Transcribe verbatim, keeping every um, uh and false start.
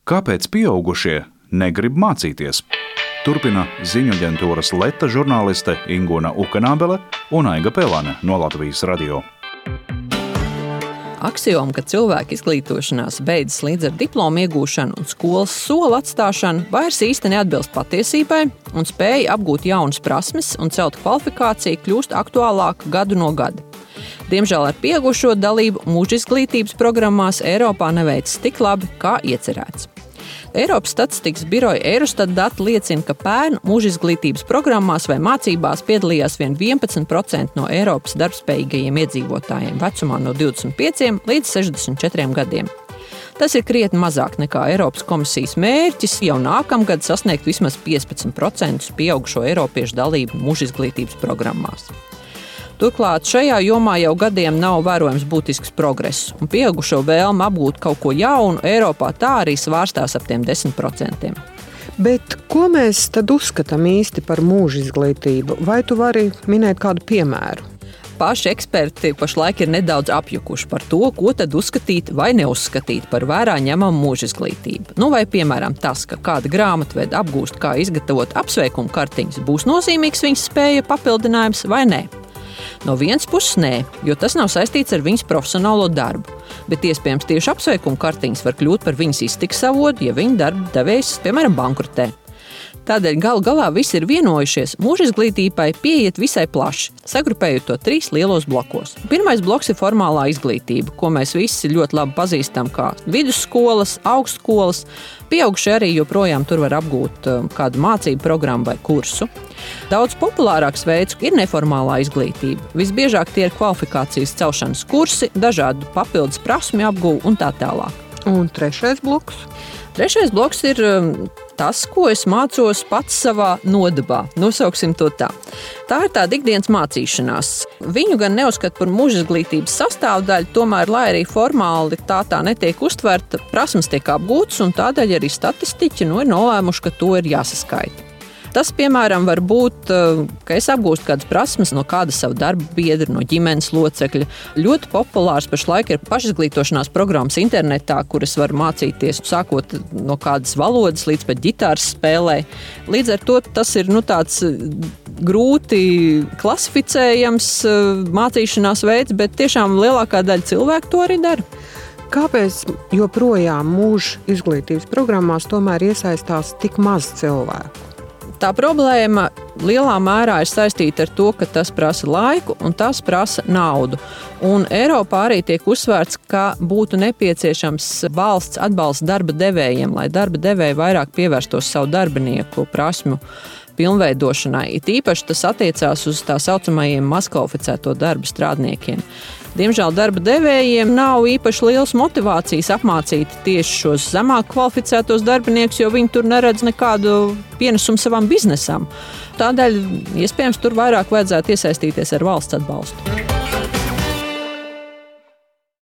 Kāpēc pieaugušie negrib mācīties? Turpina ziņu aģentūras Leta žurnāliste Ingūna Ukanābele un Aiga Pelane no Latvijas radio. Aksioma, ka cilvēka izglītošanās beidzas līdz ar diplomu iegūšanu un skolas soli atstāšanu, vairs īsti neatbilst patiesībai, un spēja apgūt jaunas prasmes un celt kvalifikāciju kļūst aktuālāka gadu no gada. Diemžēl ar pieaugušo dalību mūža izglītības programmās Eiropā neveicas tik labi, kā iecerēts. Eiropas statistikas biroja Eurostat dati liecina, ka pērn mūža izglītības programmās vai mācībās piedalījās vien vienpadsmit procenti no Eiropas darbspējīgajiem iedzīvotājiem vecumā no divdesmit pieciem līdz sešdesmit četriem gadiem. Tas ir krietni mazāk nekā Eiropas komisijas mērķis jau nākamgad sasniegt vismaz piecpadsmit procentus pieaugušo eiropiešu dalību mūža izglītības programmās. Turklāt šajā jomā jau gadiem nav vērojams būtisks progress, un pieaugušo vēlme apgūt kaut ko jaunu Eiropā tā arī svārstās ap tiem desmit procentiem. Bet ko mēs tad uzskatām īsti par mūža izglītību? Vai tu vari minēt kādu piemēru? Paši eksperti pašlaik ir nedaudz apjukuši par to, ko tad uzskatīt vai neuzskatīt par vērā ņemamu mūža izglītību. Nu, vai, piemēram, tas, ka kāda grāmatvede apgūst, kā izgatavot apsveikumu kartiņas, būs nozīmīgs viņas spēja papildinājums vai nē. No vienas puses nē, jo tas nav saistīts ar viņas profesionālo darbu, bet iespējams tieši apsveikuma kartiņas var kļūt par viņas iztikas avotu, ja viņa darba devējs, piemēram, bankrotē. Tādēļ galu galā visi ir vienojušies mūža izglītībai pieiet visai plaši, sagrupējot to trīs lielos blokos. Pirmais bloks ir formālā izglītība, ko mēs visi ļoti labi pazīstam kā vidusskolas, augstskolas. Pieaugušie arī joprojām tur var apgūt kādu mācību programmu vai kursu. Daudz populārāks veids ir neformālā izglītība. Visbiežāk tie ir kvalifikācijas celšanas kursi, dažādu papildus prasmju apgūve un tā tālāk. Un trešais bloks? Trešais bloks ir tas, ko es mācos pats savā nodabā. Nosauksim to tā. Tā ir tāda ikdienas mācīšanās. Viņu gan neuzskata par mūža izglītības sastāvdaļu, tomēr, lai arī formāli tā tā netiek uztverta, prasmes tiek apgūtas, un tādēļ arī statistiķi nu, ir nolēmuši, ka to ir jāsaskaita. Tas, piemēram, var būt, ka es apgūstu kādas prasmes no kāda savu darba biedra, no ģimenes locekļa. Ļoti populārs pašlaik ir pašizglītošanās programmas internetā, kuras var mācīties sākot no kādas valodas līdz pat ģitāras spēlē. Līdz ar to tas ir nu, tāds grūti klasificējams mācīšanās veids, bet tiešām lielākā daļa cilvēku to arī dara. Kāpēc joprojām mūža izglītības programmās tomēr iesaistās tik maz cilvēku? Tā problēma lielā mērā ir saistīta ar to, ka tas prasa laiku un tas prasa naudu. Un Eiropā arī tiek uzsvērts, ka būtu nepieciešams valsts atbalsts darba devējiem, lai darba devēji vairāk pievērstos savu darbinieku prasmju pilnveidošanai. It īpaši tas attiecās uz tā saucamajiem mazkvalificēto darba strādniekiem. Diemžēl darba devējiem nav īpaši liels motivācijas apmācīt tieši šos zemāk kvalificētos darbiniekus, jo viņi tur neredz nekādu pienesumu savam biznesam. Tādēļ, iespējams, tur vairāk vajadzētu iesaistīties ar valsts atbalstu.